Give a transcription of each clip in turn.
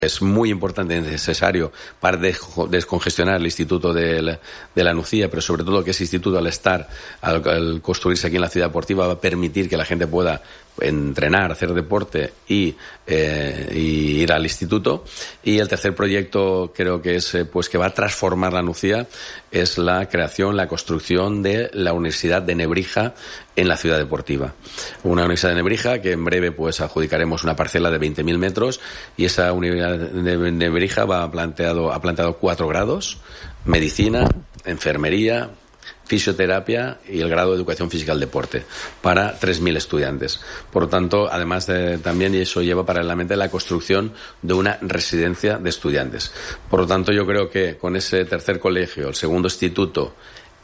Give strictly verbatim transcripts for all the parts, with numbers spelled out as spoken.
Es muy importante y necesario para descongestionar el Instituto de la, de la Nucía, pero sobre todo que ese instituto, al estar, al, al construirse aquí en la ciudad deportiva, va a permitir que la gente pueda entrenar, hacer deporte y, eh, y ir al instituto. Y el tercer proyecto creo que es eh, pues que va a transformar la Nucía, es la creación, la construcción de la Universidad de Nebrija en la ciudad deportiva. Una Universidad de Nebrija que en breve pues adjudicaremos una parcela de veinte mil metros, y esa Universidad de Nebrija va planteado, ha planteado cuatro grados: medicina, enfermería, fisioterapia y el grado de educación física al deporte, para tres mil estudiantes. Por lo tanto, además de, también, y eso lleva paralelamente, la construcción de una residencia de estudiantes. Por lo tanto, yo creo que con ese tercer colegio, el segundo instituto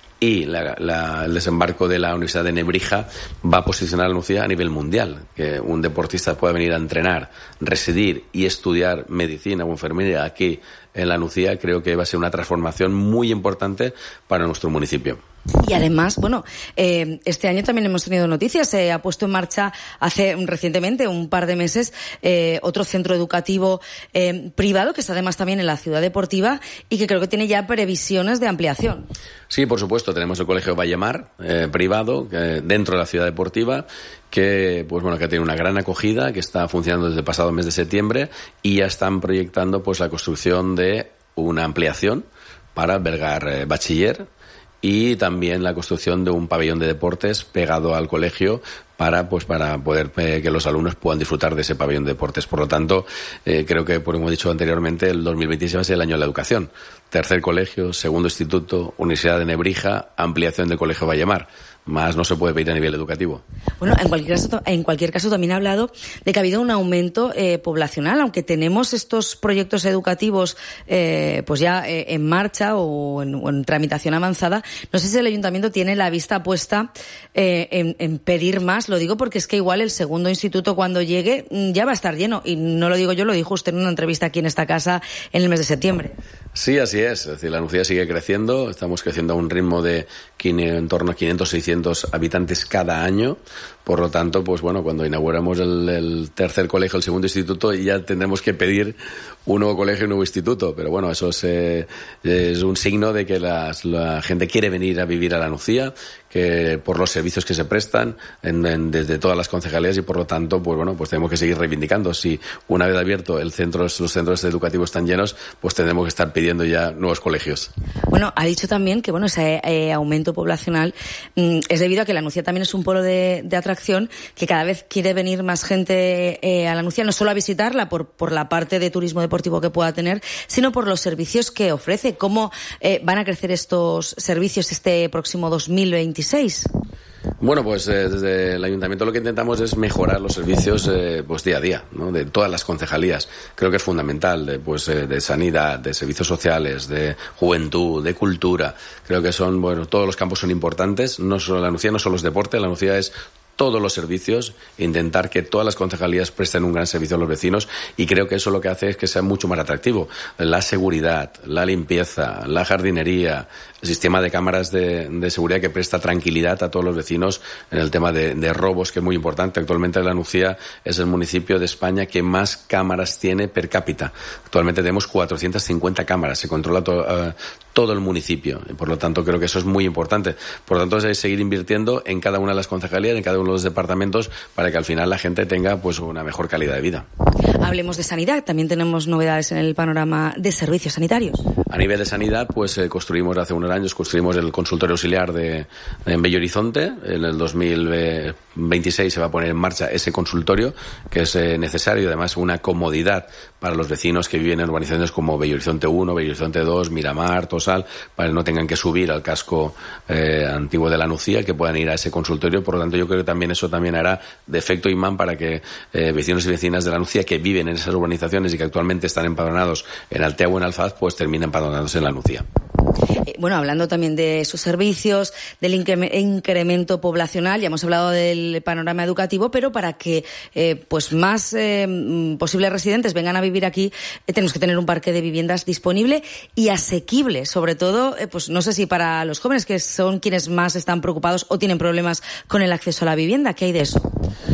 y la, la, el desembarco de la Universidad de Nebrija va a posicionar a la Nucía a nivel mundial. Que un deportista pueda venir a entrenar, residir y estudiar medicina o enfermería aquí en la Nucía, creo que va a ser una transformación muy importante para nuestro municipio. Y además, bueno, eh, este año también hemos tenido noticias. Se ha puesto en marcha hace recientemente, un par de meses, eh, otro centro educativo eh, privado, que está además también en la ciudad deportiva y que creo que tiene ya previsiones de ampliación. Sí, por supuesto. Tenemos el Colegio Vallemar, eh, privado, eh, dentro de la ciudad deportiva, que pues bueno que tiene una gran acogida, que está funcionando desde el pasado mes de septiembre, y ya están proyectando pues la construcción de una ampliación para albergar eh, bachiller, y también la construcción de un pabellón de deportes pegado al colegio para pues para poder eh, que los alumnos puedan disfrutar de ese pabellón de deportes. Por lo tanto, eh, creo que, como hemos dicho anteriormente, el dos mil veintiséis va a ser el año de la educación. Tercer colegio, segundo instituto, Universidad de Nebrija, ampliación del Colegio Vallemar. Más no se puede pedir a nivel educativo. Bueno, en cualquier caso, en cualquier caso también ha hablado de que ha habido un aumento eh, poblacional, aunque tenemos estos proyectos educativos eh, pues ya eh, en marcha o en, o en tramitación avanzada. No sé si el ayuntamiento tiene la vista puesta eh, en, en pedir más. Lo digo porque es que igual el segundo instituto, cuando llegue, ya va a estar lleno. Y no lo digo yo, lo dijo usted en una entrevista aquí en esta casa en el mes de septiembre. Sí, así es. Es decir, la Nucía sigue creciendo. Estamos creciendo a un ritmo de en torno a quinientos, seiscientos habitantes cada año. Por lo tanto, pues bueno, cuando inauguramos el, el tercer colegio, el segundo instituto, ya tendremos que pedir un nuevo colegio y un nuevo instituto. Pero bueno, eso es, eh, es un signo de que las, la gente quiere venir a vivir a la Nucía, que por los servicios que se prestan en, en, desde todas las concejalías, y por lo tanto, pues bueno, pues tenemos que seguir reivindicando. Si una vez abierto el centro, los centros educativos están llenos, pues tendremos que estar pidiendo ya nuevos colegios. Bueno, ha dicho también que bueno, ese eh, aumento poblacional mm, es debido a que la Nucía también es un polo de, de atracción, que cada vez quiere venir más gente eh, a la Nucía, no solo a visitarla por, por la parte de turismo deportivo que pueda tener, sino por los servicios que ofrece. ¿Cómo eh, van a crecer estos servicios este próximo dos mil veintiséis? Bueno, pues eh, desde el ayuntamiento lo que intentamos es mejorar los servicios eh, pues día a día, ¿no? De todas las concejalías. Creo que es fundamental, de, pues eh, de sanidad, de servicios sociales, de juventud, de cultura. Creo que son, bueno, todos los campos son importantes. No solo la Nucía no solo es deporte, la Nucía es todos los servicios, intentar que todas las concejalías presten un gran servicio a los vecinos, y creo que eso lo que hace es que sea mucho más atractivo. La seguridad, la limpieza, la jardinería, el sistema de cámaras de, de seguridad que presta tranquilidad a todos los vecinos en el tema de, de robos, que es muy importante. Actualmente la Nucía es el municipio de España que más cámaras tiene per cápita. Actualmente tenemos cuatrocientas cincuenta cámaras, se controla to, uh, todo el municipio, y por lo tanto creo que eso es muy importante. Por lo tanto, es seguir invirtiendo en cada una de las concejalías, en cada uno de los departamentos, para que al final la gente tenga pues una mejor calidad de vida. Hablemos de sanidad. También tenemos novedades en el panorama de servicios sanitarios. A nivel de sanidad, pues eh, construimos hace unos años, construimos el consultorio auxiliar de, en Bello Horizonte. En el dos mil veintiséis se va a poner en marcha ese consultorio, que es eh, necesario, además una comodidad para los vecinos que viven en urbanizaciones como Bello Horizonte uno, Bello Horizonte dos, Miramar, Tosal, para que no tengan que subir al casco eh, antiguo de la Nucía, que puedan ir a ese consultorio. Por lo tanto, yo creo que también eso también hará de efecto imán para que eh, vecinos y vecinas de la Nucía que viven en esas urbanizaciones y que actualmente están empadronados en Altea o en Alfaz, pues terminen empadronándose en la Nucía. Eh, bueno, hablando también de sus servicios, del incremento poblacional, ya hemos hablado del panorama educativo, pero para que eh, pues más eh, posibles residentes vengan a vivir aquí, eh, tenemos que tener un parque de viviendas disponible y asequible, sobre todo, eh, pues no sé si para los jóvenes, que son quienes más están preocupados o tienen problemas con el acceso a la vivienda. ¿Qué hay de eso?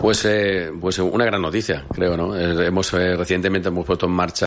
Pues, eh, pues una gran noticia, creo, ¿no? Eh, hemos eh, recientemente hemos puesto en marcha